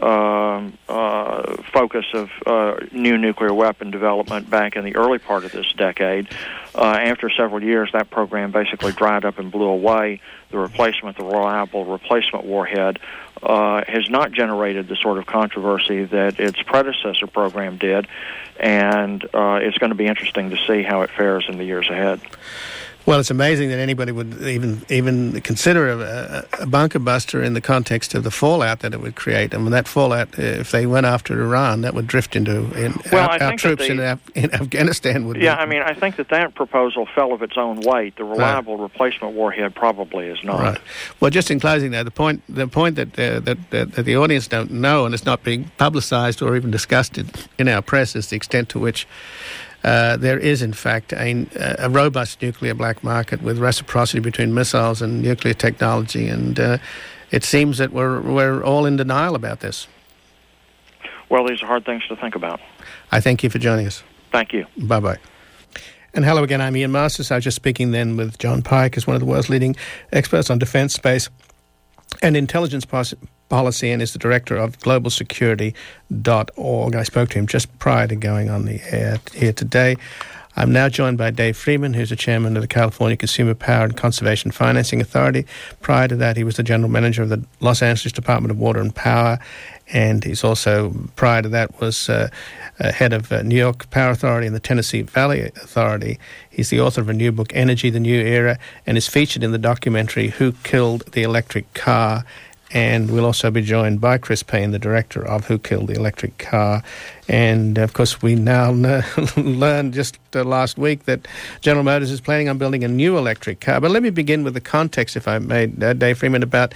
focus of new nuclear weapon development back in the early part of this decade. After several years, that program basically dried up and blew away. The reliable replacement warhead has not generated the sort of controversy that its predecessor program did, and it's going to be interesting to see how it fares in the years ahead. Well, it's amazing that anybody would even consider a bunker buster in the context of the fallout that it would create. And that fallout, if they went after Iran, that would drift into our troops in Afghanistan. I think that proposal fell of its own weight. The reliable replacement warhead probably is not. Right. Well, just in closing, there, the point that the audience don't know, and it's not being publicized or even discussed in our press, is the extent to which there is, in fact, a robust nuclear black market with reciprocity between missiles and nuclear technology, and it seems that we're all in denial about this. Well, these are hard things to think about. I thank you for joining us. Thank you. Bye-bye. And hello again, I'm Ian Masters. I was just speaking then with John Pike, who's one of the world's leading experts on defense, space, and intelligence policy, and is the director of globalsecurity.org. I spoke to him just prior to going on the air here today. I'm now joined by Dave Freeman, who's the chairman of the California Consumer Power and Conservation Financing Authority. Prior to that, he was the general manager of the Los Angeles Department of Water and Power, and he's also, prior to that, was head of New York Power Authority and the Tennessee Valley Authority. He's the author of a new book, Energy, the New Era, and is featured in the documentary Who Killed the Electric Car. And we'll also be joined by Chris Payne, the director of Who Killed the Electric Car. And, of course, we now learned just last week that General Motors is planning on building a new electric car. But let me begin with the context, if I may, Dave Freeman, about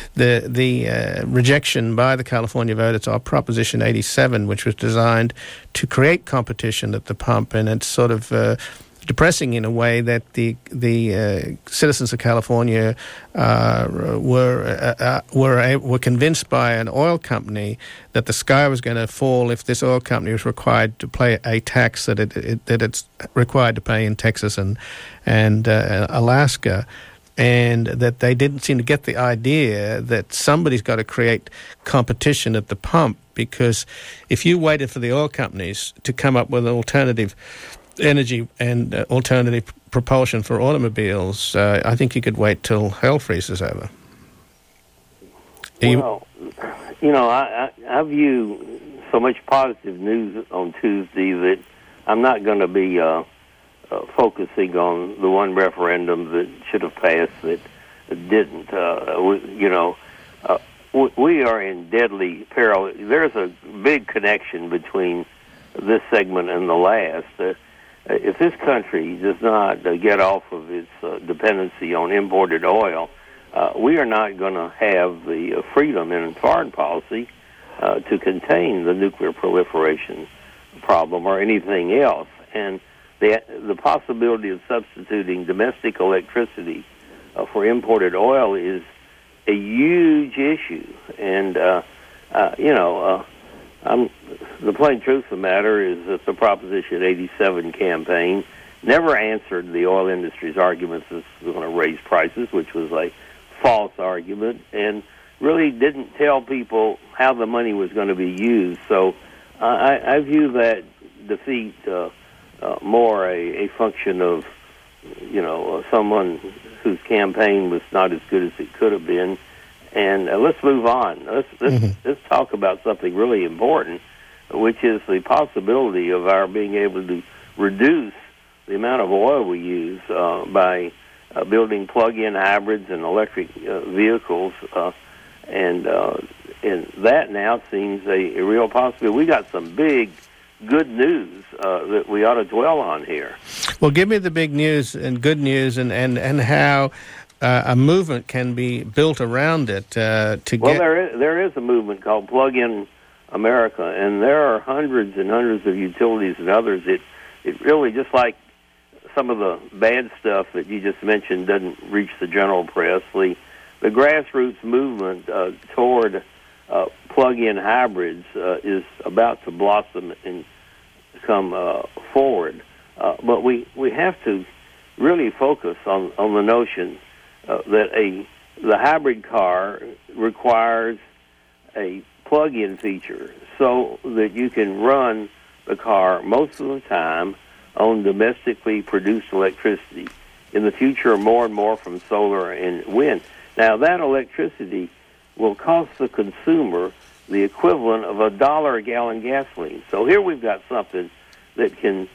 the rejection by the California voters of Proposition 87, which was designed to create competition at the pump. And it's sort of depressing in a way that the citizens of California were convinced by an oil company that the sky was going to fall if this oil company was required to pay a tax that it's required to pay in Texas and Alaska. And that they didn't seem to get the idea that somebody's got to create competition at the pump, because if you waited for the oil companies to come up with an alternative energy and alternative propulsion for automobiles, I think you could wait till hell freezes over. Well, I view so much positive news on Tuesday that I'm not going to be focusing on the one referendum that should have passed that didn't. We are in deadly peril. There's a big connection between this segment and the last. If this country does not get off of its dependency on imported oil, we are not going to have the freedom in foreign policy to contain the nuclear proliferation problem or anything else. And the possibility of substituting domestic electricity for imported oil is a huge issue. And, the plain truth of the matter is that the Proposition 87 campaign never answered the oil industry's arguments that we're going to raise prices, which was a false argument, and really didn't tell people how the money was going to be used. So I view that defeat more a function of, someone whose campaign was not as good as it could have been. And let's move on. Let's talk about something really important, which is the possibility of our being able to reduce the amount of oil we use by building plug-in hybrids and electric vehicles, and that now seems a real possibility. We got some big, good news that we ought to dwell on here. Well, give me the big news and good news, and how a movement can be built around it there is a movement called Plug-in America, and there are hundreds and hundreds of utilities and others. It really, just like some of the bad stuff that you just mentioned, doesn't reach the general press. The grassroots movement toward plug-in hybrids is about to blossom and come forward. But we have to really focus on the notion that the hybrid car requires a plug-in feature so that you can run the car most of the time on domestically produced electricity. In the future, more and more from solar and wind. Now, that electricity will cost the consumer the equivalent of $1 a gallon gasoline. So here we've got something that can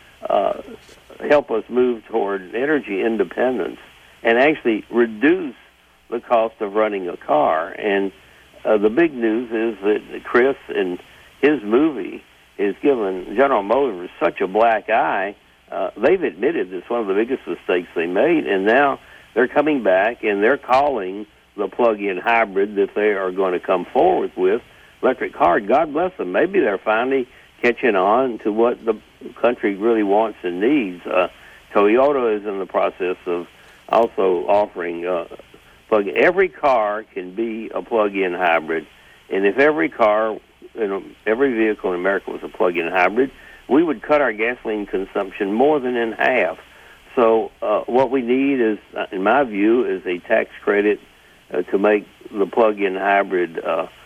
help us move toward energy independence and actually reduce the cost of running a car. And the big news is that Chris, in his movie, has given General Motors such a black eye. They've admitted it's one of the biggest mistakes they made, and now they're coming back and they're calling the plug-in hybrid that they are going to come forward with electric car. God bless them. Maybe they're finally catching on to what the country really wants and needs. Toyota is in the process of also offering plug-in. Every car can be a plug-in hybrid, and if every car, every vehicle in America was a plug-in hybrid, we would cut our gasoline consumption more than in half. So what we need is, in my view, is a tax credit to make the plug-in hybrid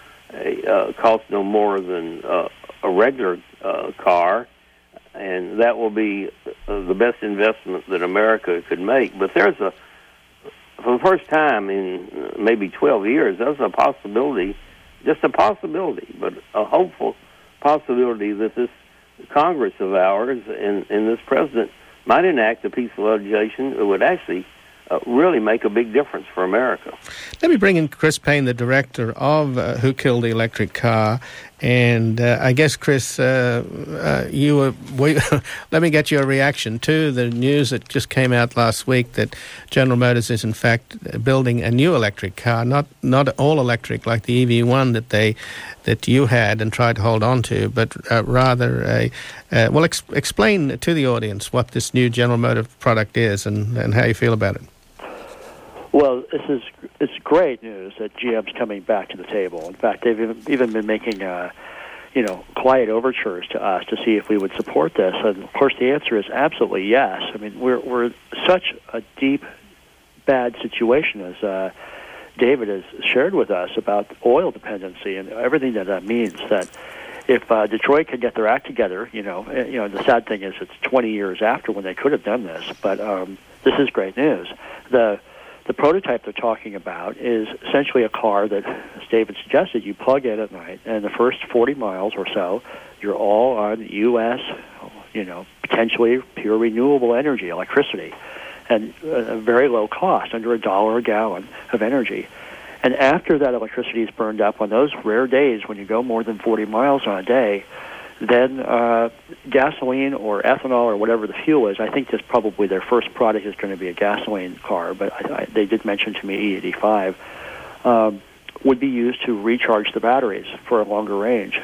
cost no more than a regular car, and that will be the best investment that America could make. But for the first time in maybe 12 years, there's a possibility, just a possibility, but a hopeful possibility that this Congress of ours and this president might enact a piece of legislation that would actually really make a big difference for America. Let me bring in Chris Payne, the director of Who Killed the Electric Car. And I guess, Chris, let me get your reaction to the news that just came out last week that General Motors is in fact building a new electric car, not all electric like the EV1 that you had and tried to hold on to, but rather explain to the audience what this new General Motors product is and how you feel about it. Well, it's great news that GM's coming back to the table. In fact, they've even been making quiet overtures to us to see if we would support this. And of course, the answer is absolutely yes. I mean, we're such a deep, bad situation, as David has shared with us, about oil dependency and everything that means. That if Detroit can get their act together, the sad thing is it's 20 years after when they could have done this. But this is great news. The prototype they're talking about is essentially a car that, as David suggested, you plug in at night, and the first 40 miles or so, you're all on U.S., potentially pure renewable energy, electricity, and a very low cost, under $1 a gallon of energy. And after that electricity is burned up, on those rare days when you go more than 40 miles on a day, then gasoline or ethanol or whatever the fuel is, I think this probably their first product is going to be a gasoline car, but they did mention to me E85. would be used to recharge the batteries for a longer range.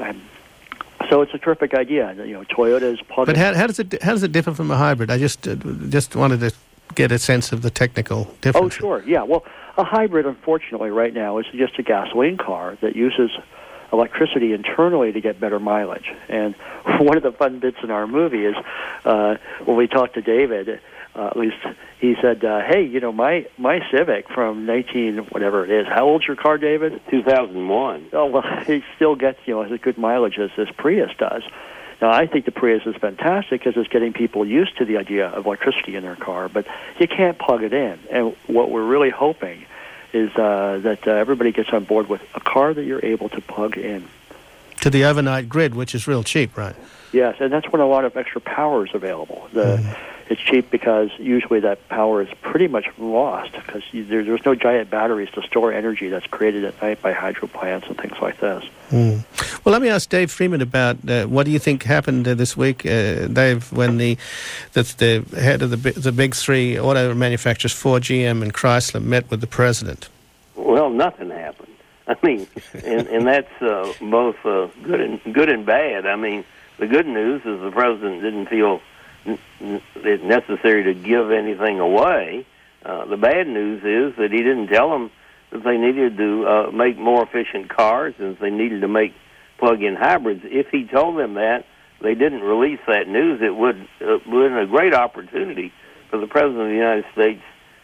So it's a terrific idea. Toyota's plug-in. But how does it differ from a hybrid? I just wanted to get a sense of the technical difference. Oh, sure. Yeah. Well, a hybrid, unfortunately, right now is just a gasoline car that uses electricity internally to get better mileage. And one of the fun bits in our movie is when we talked to David. At least he said, "Hey, my Civic from 19 whatever it is. How old's your car, David?" 2001. Oh well, it still gets as good mileage as this Prius does. Now, I think the Prius is fantastic because it's getting people used to the idea of electricity in their car, but you can't plug it in. And what we're really hoping is that everybody gets on board with a car that you're able to plug in to the overnight grid, which is real cheap, right? Yes, and that's when a lot of extra power is available. It's cheap because usually that power is pretty much lost because there's no giant batteries to store energy that's created at night by hydro plants and things like this. Well, let me ask Dave Freeman about what do you think happened this week, Dave, when the head of the big three auto manufacturers, Ford, GM, and Chrysler, met with the president? Well, nothing happened. I mean, and that's both good and bad. I mean, the good news is the president didn't feel it necessary to give anything away. The bad news is that he didn't tell them that they needed to make more efficient cars and they needed to make plug-in hybrids. If he told them that, they didn't release that news, it would have been a great opportunity for the President of the United States,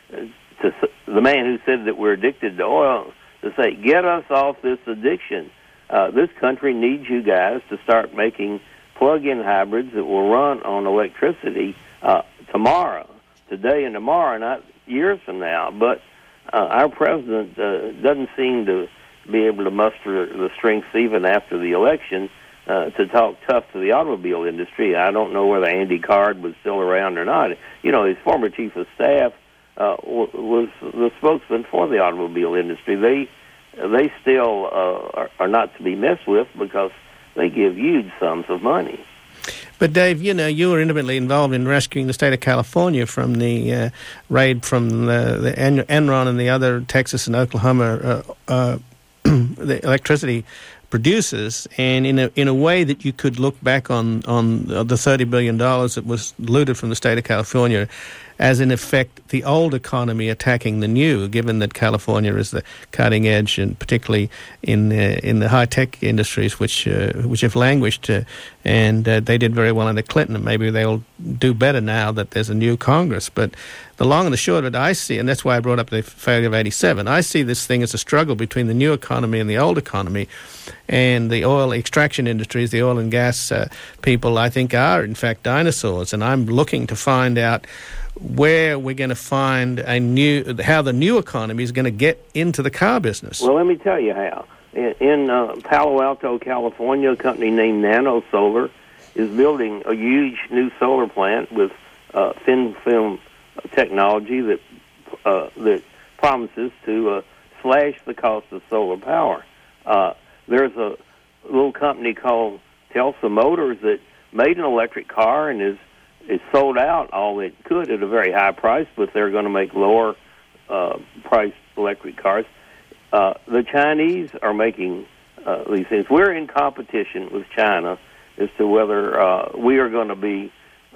the man who said that we're addicted to oil, to say, get us off this addiction. This country needs you guys to start making plug-in hybrids that will run on electricity today and tomorrow, not years from now. But our president doesn't seem to be able to muster the strength even after the election to talk tough to the automobile industry. I don't know whether Andy Card was still around or not. His former chief of staff was the spokesman for the automobile industry. They still are not to be messed with because they give huge sums of money. But Dave, you were intimately involved in rescuing the state of California from the raid from the Enron and the other Texas and Oklahoma the electricity producers, and in a way that you could look back on the $30 billion that was looted from the state of California as, in effect, the old economy attacking the new, given that California is the cutting edge, and particularly in the high-tech industries, which have languished, and they did very well under Clinton, and maybe they'll do better now that there's a new Congress. But the long and the short of it, I see, and that's why I brought up the failure of 87, I see this thing as a struggle between the new economy and the old economy, and the oil extraction industries, the oil and gas people, I think, are, in fact, dinosaurs, and I'm looking to find out where we're going to find how the new economy is going to get into the car business. Well, let me tell you how. In Palo Alto, California, a company named Nano Solar is building a huge new solar plant with thin film technology that promises to slash the cost of solar power. There's a little company called Tesla Motors that made an electric car and is sold out all it could at a very high price, but they're going to make lower priced electric cars. The Chinese are making these things. We're in competition with China as to whether we are going to be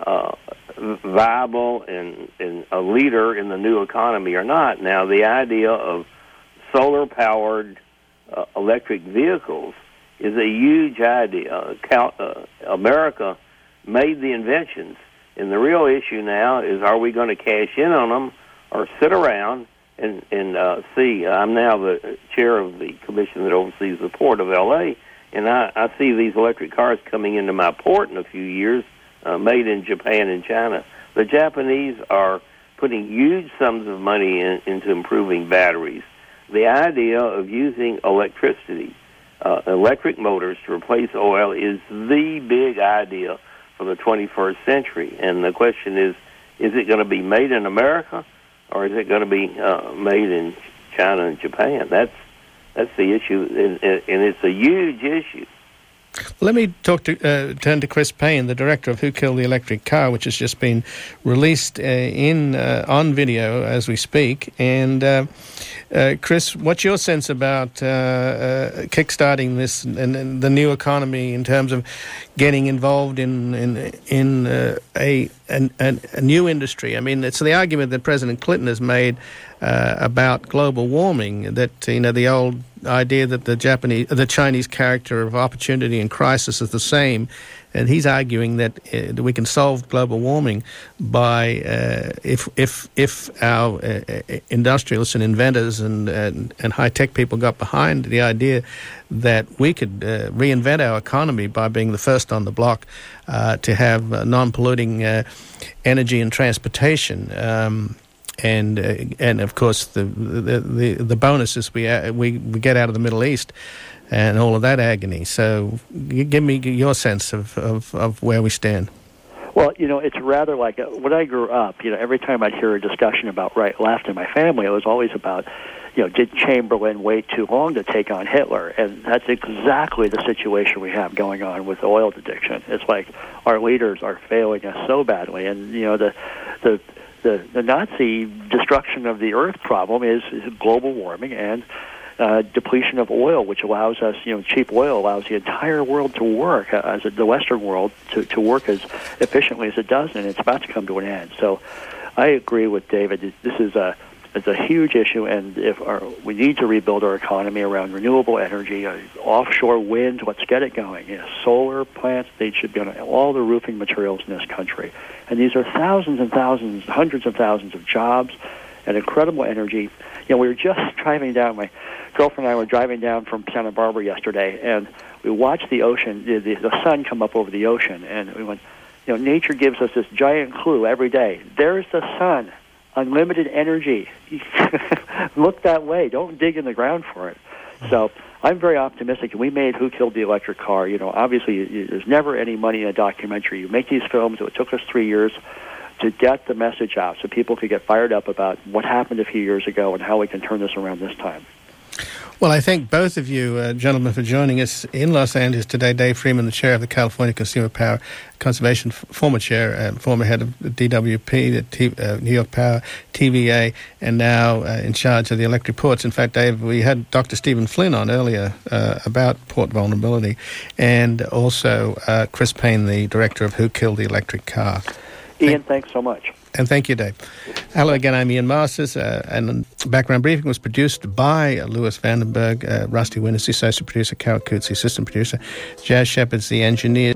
viable and a leader in the new economy or not. Now, the idea of solar-powered electric vehicles is a huge idea. America made the inventions, and the real issue now is, are we going to cash in on them or sit around and see? I'm now the chair of the commission that oversees the port of L.A., and I see these electric cars coming into my port in a few years, made in Japan and China. The Japanese are putting huge sums of money into improving batteries. The idea of using electricity, electric motors to replace oil is the big idea for the 21st century. And the question is it going to be made in America or is it going to be made in China and Japan? That's the issue, and it's a huge issue. Let me turn to Chris Payne, the director of Who Killed the Electric Car, which has just been released on video as we speak. And Chris, what's your sense about kickstarting this and the new economy in terms of getting involved in a new industry? I mean, it's the argument that President Clinton has made about global warming, that the old idea that the Chinese character of opportunity and crisis is the same, and he's arguing that we can solve global warming by if our industrialists and inventors and high tech people got behind the idea that we could reinvent our economy by being the first on the block to have non-polluting energy and transportation. And of course the bonus is we get out of the Middle East and all of that agony. So give me your sense of where we stand. Well, it's rather like when I grew up, every time I'd hear a discussion about right left in my family, it was always about, did Chamberlain wait too long to take on Hitler? And that's exactly the situation we have going on with oil addiction. It's like our leaders are failing us so badly, and the Nazi destruction of the Earth problem is global warming and depletion of oil, which allows us, cheap oil allows the entire world to work, the Western world, to work as efficiently as it does, and it's about to come to an end. So I agree with David. This is it's a huge issue, and we need to rebuild our economy around renewable energy, offshore wind. Let's get it going. Solar plants, they should be on all the roofing materials in this country. And these are thousands and thousands, hundreds of thousands of jobs and incredible energy. We were just driving down, my girlfriend and I were driving down from Santa Barbara yesterday, and we watched the ocean, the sun come up over the ocean, and we went, nature gives us this giant clue every day. There's the sun. Unlimited energy. Look that way. Don't dig in the ground for it. So I'm very optimistic. And we made Who Killed the Electric Car. Obviously, there's never any money in a documentary. You make these films. It took us 3 years to get the message out so people could get fired up about what happened a few years ago and how we can turn this around this time. Well, I thank both of you, gentlemen, for joining us in Los Angeles today. Dave Freeman, the chair of the California Consumer Power Conservation, former chair and former head of the DWP, the New York Power, TVA, and now in charge of the electric ports. In fact, Dave, we had Dr. Stephen Flynn on earlier about port vulnerability, and also Chris Payne, the director of Who Killed the Electric Car. Ian, thanks so much. And thank you, Dave. Hello again, I'm Ian Masters, and Background Briefing was produced by Louis Vandenberg, Rusty Winn is the associate producer, Carol Coots, the assistant producer, Jazz Shepard's the engineer.